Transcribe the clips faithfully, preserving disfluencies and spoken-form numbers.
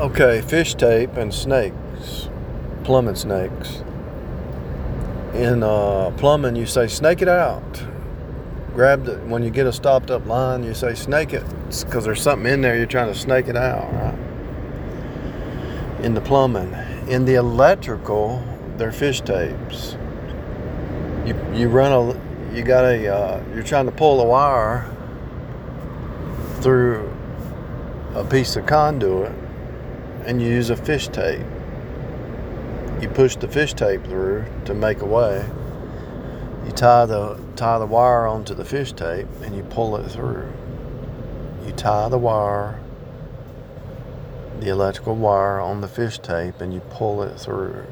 Okay, fish tape and snakes, plumbing snakes. In uh, plumbing, you say snake it out. Grab the, when you get a stopped up line, you say snake it, because there's something in there you're trying to snake it out, right? In the plumbing. In the electrical, they're fish tapes. You you run a, you got a, uh, you're trying to pull a wire through a piece of conduit, and you use a fish tape. You push the fish tape through to make a way. You tie the tie the wire onto the fish tape and you pull it through. You tie the wire, the electrical wire on the fish tape, and you pull it through.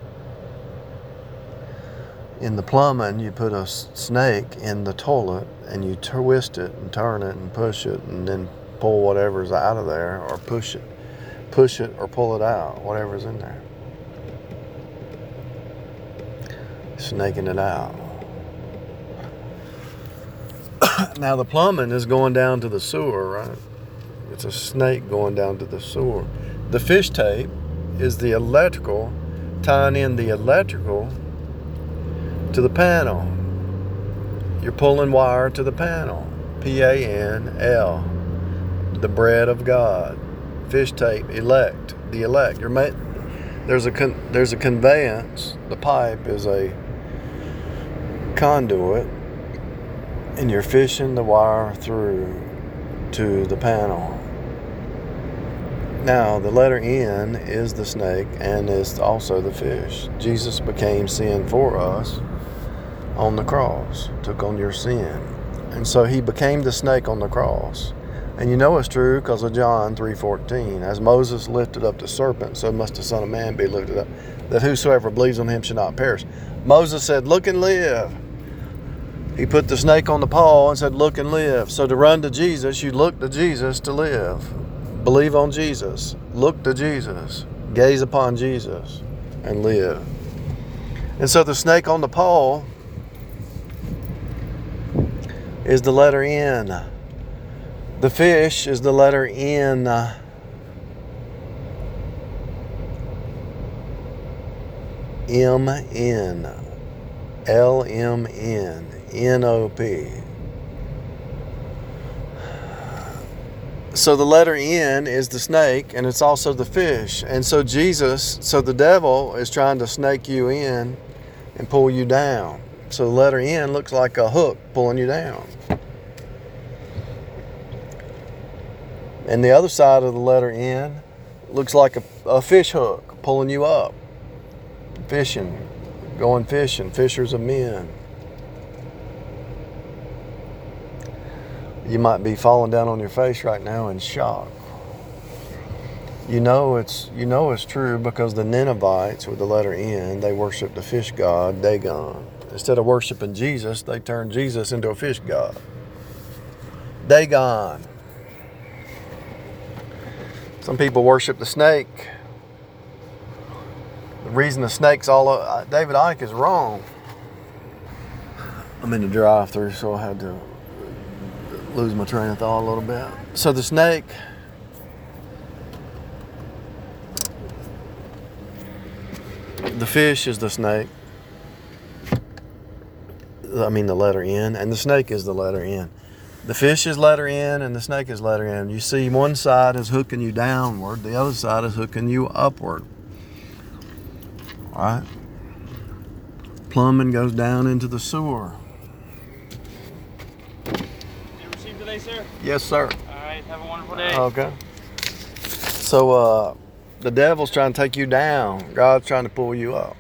In the plumbing, you put a snake in the toilet and you twist it and turn it and push it and then pull whatever's out of there, or push it, push it or pull it out, whatever's in there. Snaking it out. Now the plumbing is going down to the sewer, right? It's a snake going down to the sewer. The fish tape is the electrical, tying in the electrical to the panel. You're pulling wire to the panel. P A N L. The bread of God. Fish tape, elect. The elect. You're ma- there's a con- there's a conveyance. The pipe is a conduit, and you're fishing the wire through to the panel. Now, the letter N is the snake and is also the fish. Jesus became sin for us on the cross, took on your sin. And so he became the snake on the cross. And you know it's true because of John three fourteen. As Moses lifted up the serpent, so must the Son of Man be lifted up, that whosoever believes on him should not perish. Moses said, look and live. He put the snake on the paw and said, look and live. So to run to Jesus, you look to Jesus to live. Believe on Jesus. Look to Jesus. Gaze upon Jesus and live. And so the snake on the paw is the letter N. The fish is the letter N. M N. L M N. N O P. So the letter N is the snake, and it's also the fish. And so Jesus, so the devil is trying to snake you in and pull you down. So the letter N looks like a hook pulling you down. And the other side of the letter N looks like a, a fish hook pulling you up. Fishing, going fishing, fishers of men. You might be falling down on your face right now in shock. You know it's you know it's true because the Ninevites with the letter N, they worshiped the fish god Dagon. Instead of worshiping Jesus, they turned Jesus into a fish god. Dagon. Some people worship the snake. The reason the snake's all uh, David Icke is wrong. I'm in the drive-thru, so I had to lose my train of thought a little bit. So the snake, the fish is the snake. I mean the letter N, and the snake is the letter N. The fish is letter N and the snake is letter N. You see, one side is hooking you downward, the other side is hooking you upward. All right? Plumbing goes down into the sewer. You received today, sir? Yes, sir. All right, have a wonderful day. Okay. So, uh, the devil's trying to take you down. God's trying to pull you up.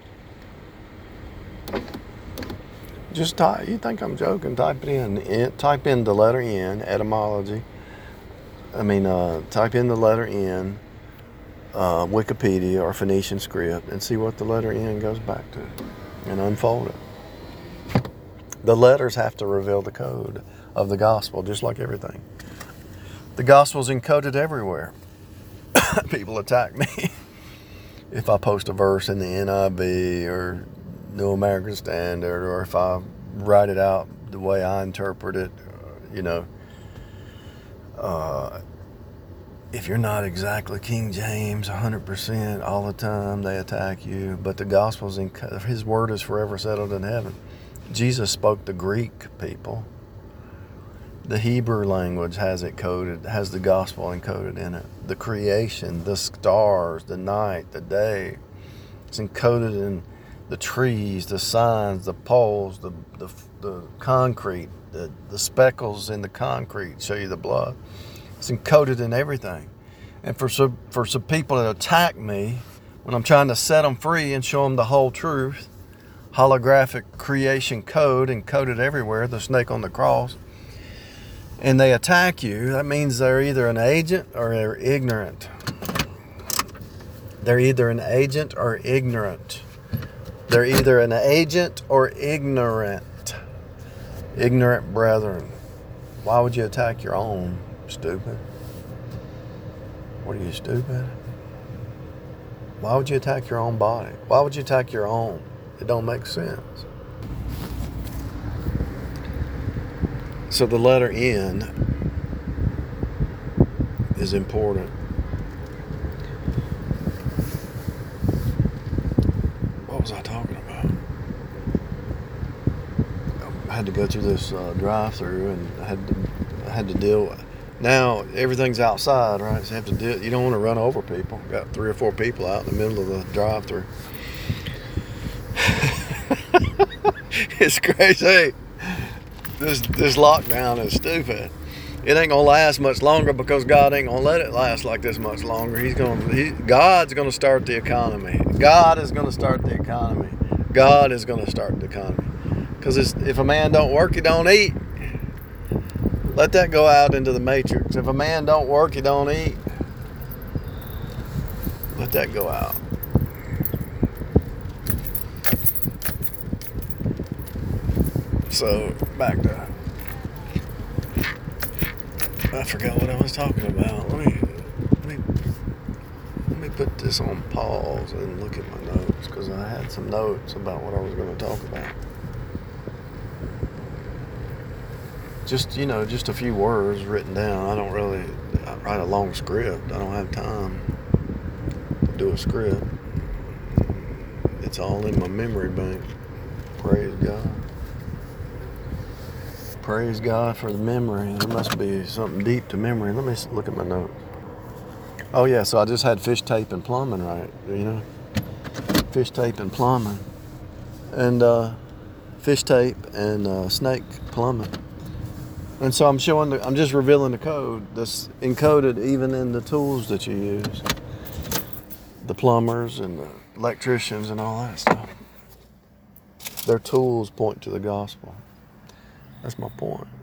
Just type. You think I'm joking? Type it in. in type in the letter N, etymology. I mean, uh, type in the letter N, uh, Wikipedia or Phoenician script, and see what the letter N goes back to, and unfold it. The letters have to reveal the code of the gospel, just like everything. The gospel's encoded everywhere. People attack me if I post a verse in the N I V or New American Standard, or if I write it out the way I interpret it, you know. Uh, if you're not exactly King James one hundred percent all the time, they attack you. But the gospel's in, his word is forever settled in heaven. Jesus spoke the Greek people. The Hebrew language has it coded, has the gospel encoded in it. The creation, the stars, the night, the day. It's encoded in the trees, the signs, the poles, the the, the concrete, the, the speckles in the concrete show you the blood. It's encoded in everything. And for some, for some people that attack me, when I'm trying to set them free and show them the whole truth, holographic creation code encoded everywhere, the snake on the cross, and they attack you, that means they're either an agent or they're ignorant. They're either an agent or ignorant. They're either an agent or ignorant. Ignorant brethren. Why would you attack your own, stupid? What are you, stupid? Why would you attack your own body? Why would you attack your own? It don't make sense. So the letter N is important. What was I talking about? I had to go through this uh, drive-through, and I had to, I had to deal with. Now everything's outside, right? So you have to deal. You don't want to run over people. Got three or four people out in the middle of the drive-through. It's crazy. This this lockdown is stupid. It ain't gonna last much longer because God ain't gonna let it last like this much longer. He's gonna, he, God's gonna start the economy. God is gonna start the economy. God is gonna start the economy. Because if a man don't work, he don't eat. Let that go out into the matrix. If a man don't work, he don't eat. Let that go out. So back to, I forgot what I was talking about. Let me let me let me put this on pause and look at my notes, because I had some notes about what I was going to talk about. Just, you know, just a few words written down. I don't really I write a long script. I don't have time to do a script. It's all in my memory bank. Praise God. Praise God for the memory. There must be something deep to memory. Let me look at my notes. Oh yeah, so I just had fish tape and plumbing, right? You know, fish tape and plumbing, and uh, fish tape and uh, snake plumbing. And so I'm showing, the, I'm just revealing the code that's encoded even in the tools that you use, the plumbers and the electricians and all that stuff. Their tools point to the gospel. That's my point.